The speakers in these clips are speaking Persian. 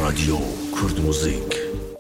رادیو کورد موزیک.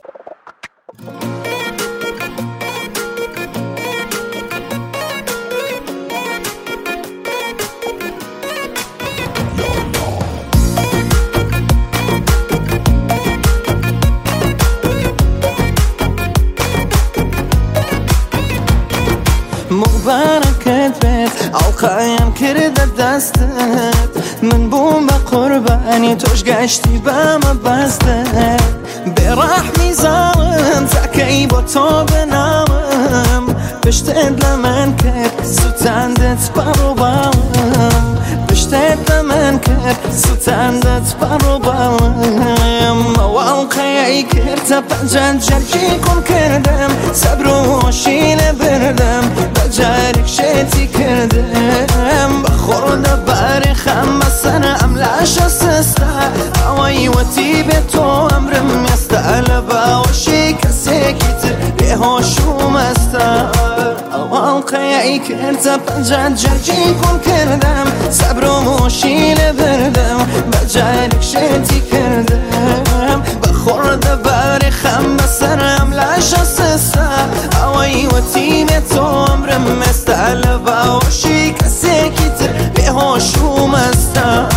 مباركت بيت عوقايم كرد دستت من بوم بقرباني توش قشتي بما بستت برحمي ظالم زكي بطو بنامم بشتد لمن كت ستاندت برو بالم بشتد لمن كت ستاندت برو بالم وعوقاي كرت بجد جرجي كون كردم صبرو وشين بردم بجارك شيتي كردم بخورد بارخم بس انا املاش اسستا اوي وتيبتو امرم يستقلب وشي كسيكتر بهوشو مستا اول قيعي كرت بجد جرجي كون كردم صبرو وشين بردم بجارك شيتي كردم بخورد بارخم بس انا املاش اسستا اوي وتيبتو امرم مستقلب وشي كسيكتر بهوشو مستا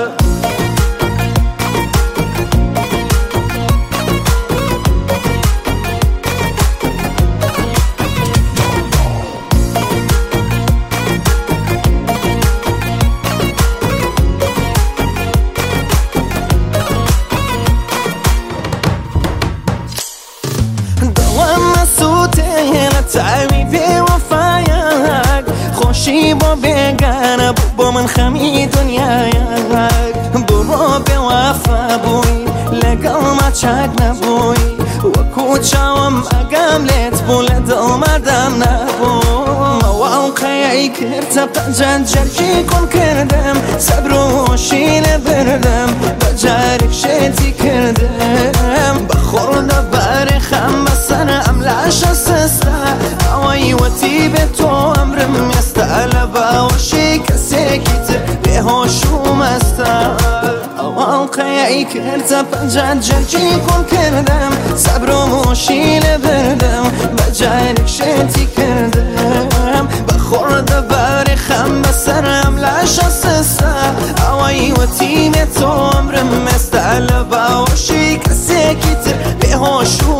تعبي بوفاياك خوشي بو بيقانا بو من خمي دنياك برو بوفا بوي لقل ما تشاك نبوي وكو تشاوم اقام ليت بو لدل مدام نبو موالقي كرت بجد جرجي كون كردم صبرو وشي لبردم بجارك شيتي كردم بخورد بارخم بس انا املاش اسستا اوي وتيبتو امرم يستقلب وشي كسيكتر بهوشو مستا والقيعي كرت بجد جرجي كون كردم صبرو وشي لبردم بجارك شيتي كردم بخورد بارخم بس انا املاش اسستا اوي وتيبتو امرم يستقلب وشي كسيكتر بهوشو